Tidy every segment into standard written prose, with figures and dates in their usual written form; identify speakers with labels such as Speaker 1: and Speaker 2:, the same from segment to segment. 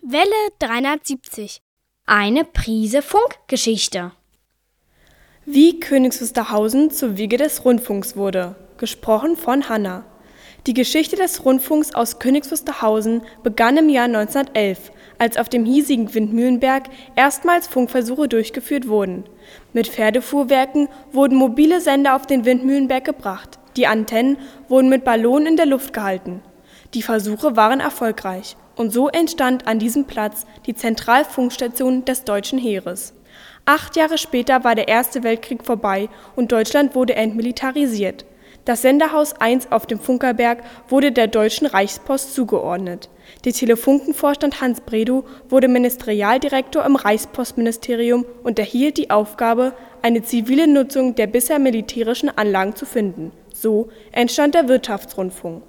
Speaker 1: Welle 370. Eine Prise Funkgeschichte.
Speaker 2: Wie Königs Wusterhausen zur Wiege des Rundfunks wurde. Gesprochen von Hanna. Die Geschichte des Rundfunks aus Königs Wusterhausen begann im Jahr 1911, als auf dem hiesigen Windmühlenberg erstmals Funkversuche durchgeführt wurden. Mit Pferdefuhrwerken wurden mobile Sender auf den Windmühlenberg gebracht. Die Antennen wurden mit Ballonen in der Luft gehalten. Die Versuche waren erfolgreich und so entstand an diesem Platz die Zentralfunkstation des deutschen Heeres. 8 Jahre später war der Erste Weltkrieg vorbei und Deutschland wurde entmilitarisiert. Das Senderhaus 1 auf dem Funkerberg wurde der Deutschen Reichspost zugeordnet. Der Telefunkenvorstand Hans Bredow wurde Ministerialdirektor im Reichspostministerium und erhielt die Aufgabe, eine zivile Nutzung der bisher militärischen Anlagen zu finden. So entstand der Wirtschaftsrundfunk.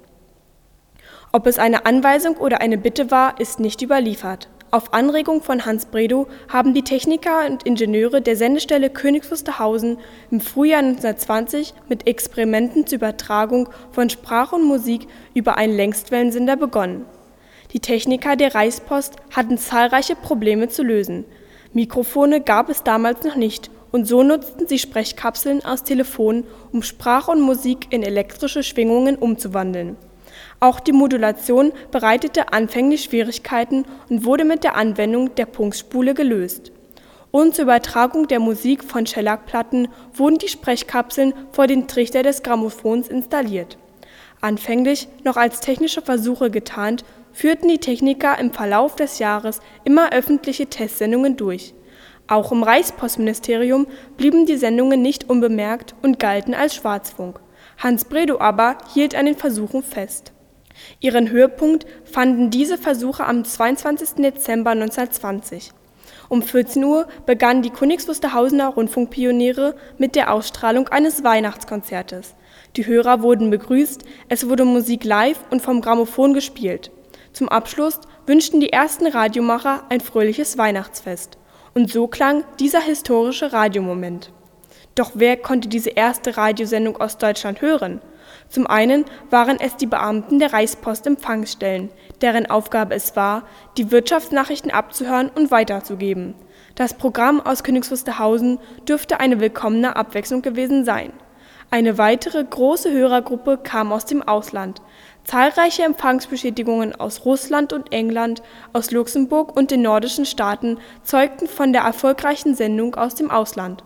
Speaker 2: Ob es eine Anweisung oder eine Bitte war, ist nicht überliefert. Auf Anregung von Hans Bredow haben die Techniker und Ingenieure der Sendestelle Königs Wusterhausen im Frühjahr 1920 mit Experimenten zur Übertragung von Sprache und Musik über einen Längstwellensender begonnen. Die Techniker der Reichspost hatten zahlreiche Probleme zu lösen. Mikrofone gab es damals noch nicht und so nutzten sie Sprechkapseln aus Telefonen, um Sprache und Musik in elektrische Schwingungen umzuwandeln. Auch die Modulation bereitete anfänglich Schwierigkeiten und wurde mit der Anwendung der Punktspule gelöst. Und zur Übertragung der Musik von Schellackplatten wurden die Sprechkapseln vor den Trichter des Grammophons installiert. Anfänglich noch als technische Versuche getarnt, führten die Techniker im Verlauf des Jahres immer öffentliche Testsendungen durch. Auch im Reichspostministerium blieben die Sendungen nicht unbemerkt und galten als Schwarzfunk. Hans Bredow aber hielt an den Versuchen fest. Ihren Höhepunkt fanden diese Versuche am 22. Dezember 1920. Um 14 Uhr begannen die Königs Wusterhausener Rundfunkpioniere mit der Ausstrahlung eines Weihnachtskonzertes. Die Hörer wurden begrüßt, es wurde Musik live und vom Grammophon gespielt. Zum Abschluss wünschten die ersten Radiomacher ein fröhliches Weihnachtsfest. Und so klang dieser historische Radiomoment. Doch wer konnte diese erste Radiosendung aus Deutschland hören? Zum einen waren es die Beamten der Reichspost-Empfangsstellen, deren Aufgabe es war, die Wirtschaftsnachrichten abzuhören und weiterzugeben. Das Programm aus Königs Wusterhausen dürfte eine willkommene Abwechslung gewesen sein. Eine weitere große Hörergruppe kam aus dem Ausland. Zahlreiche Empfangsbestätigungen aus Russland und England, aus Luxemburg und den nordischen Staaten zeugten von der erfolgreichen Sendung aus dem Ausland.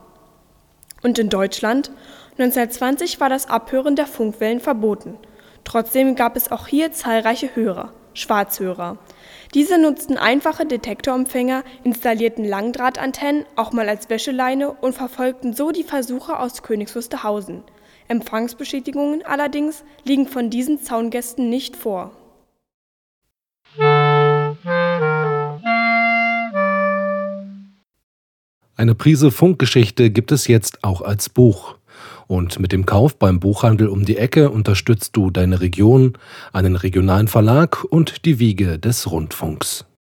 Speaker 2: Und in Deutschland? 1920 war das Abhören der Funkwellen verboten. Trotzdem gab es auch hier zahlreiche Hörer, Schwarzhörer. Diese nutzten einfache Detektorempfänger, installierten Langdrahtantennen, auch mal als Wäscheleine, und verfolgten so die Versuche aus Königs Wusterhausen. Empfangsbestätigungen allerdings liegen von diesen Zaungästen nicht vor.
Speaker 3: Eine Prise Funkgeschichte gibt es jetzt auch als Buch. Und mit dem Kauf beim Buchhandel um die Ecke unterstützt du deine Region, einen regionalen Verlag und die Wiege des Rundfunks.